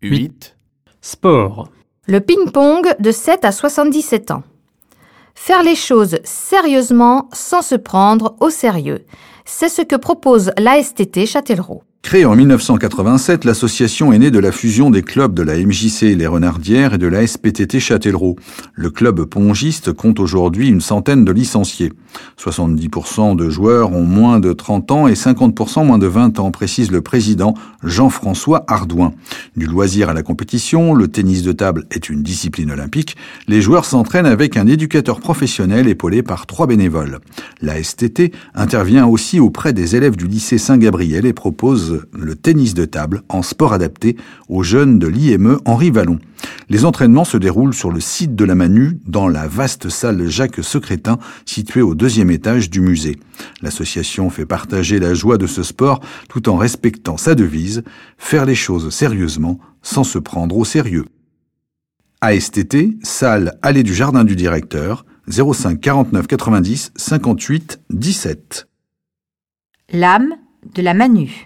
8. Sport. Le ping-pong de 7 à 77 ans. Faire les choses sérieusement sans se prendre au sérieux. C'est ce que propose l'ASTT Châtellerault. Créée en 1987, l'association est née de la fusion des clubs de la MJC Les Renardières et de la SPTT Châtellerault. Le club pongiste compte aujourd'hui une centaine de licenciés. 70% de joueurs ont moins de 30 ans et 50% moins de 20 ans, précise le président Jean-François Ardouin. Du loisir à la compétition, le tennis de table est une discipline olympique. Les joueurs s'entraînent avec un éducateur professionnel épaulé par 3 bénévoles. La STT intervient aussi auprès des élèves du lycée Saint-Gabriel et propose le tennis de table en sport adapté aux jeunes de l'IME Henri Vallon. Les entraînements se déroulent sur le site de la Manu, dans la vaste salle Jacques Secrétin, située au 2e étage du musée. L'association fait partager la joie de ce sport tout en respectant sa devise, faire les choses sérieusement sans se prendre au sérieux. ASTT, salle Allée du Jardin du Directeur, 05 49 90 58 17. L'âme de la Manu.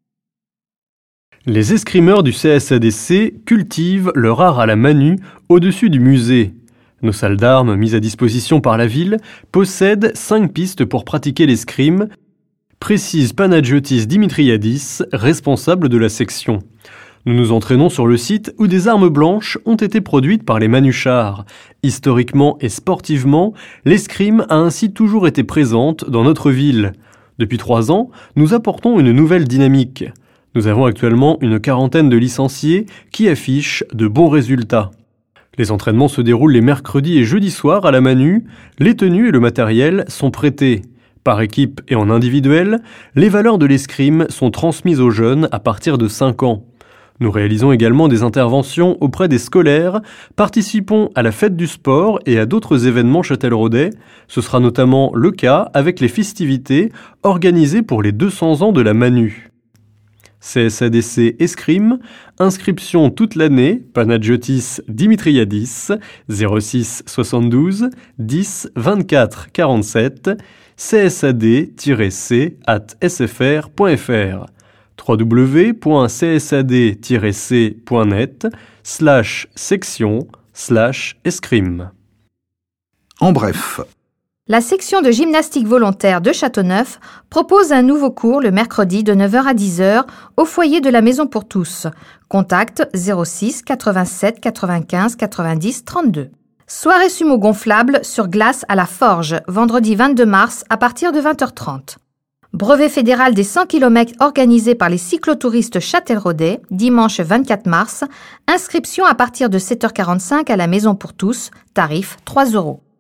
Les escrimeurs du CSADC cultivent leur art à la Manu au-dessus du musée. Nos salles d'armes, mises à disposition par la ville, possèdent 5 pistes pour pratiquer l'escrime, précise Panagiotis Dimitriadis, responsable de la section. Nous nous entraînons sur le site où des armes blanches ont été produites par les manuchards. Historiquement et sportivement, l'escrime a ainsi toujours été présente dans notre ville. Depuis 3 ans, nous apportons une nouvelle dynamique. Nous avons actuellement une 40aine de licenciés qui affichent de bons résultats. Les entraînements se déroulent les mercredis et jeudis soirs à la Manu. Les tenues et le matériel sont prêtés. Par équipe et en individuel, les valeurs de l'escrime sont transmises aux jeunes à partir de 5 ans. Nous réalisons également des interventions auprès des scolaires, participons à la fête du sport et à d'autres événements châtelleraudais. Ce sera notamment le cas avec les festivités organisées pour les 200 ans de la Manu. CSADC Escrime, inscription toute l'année, Panagiotis Dimitriadis, 06 72 10 24 47, csad-c@sfr.fr, www.csad-c.net/section/escrime. En bref. La section de gymnastique volontaire de Châteauneuf propose un nouveau cours le mercredi de 9h à 10h au foyer de la Maison pour tous. Contact 06 87 95 90 32. Soirée sumo gonflable sur glace à la Forge, vendredi 22 mars à partir de 20h30. Brevet fédéral des 100 km organisé par les cyclotouristes châtelleraudais, dimanche 24 mars. Inscription à partir de 7h45 à la Maison pour tous, tarif 3 €.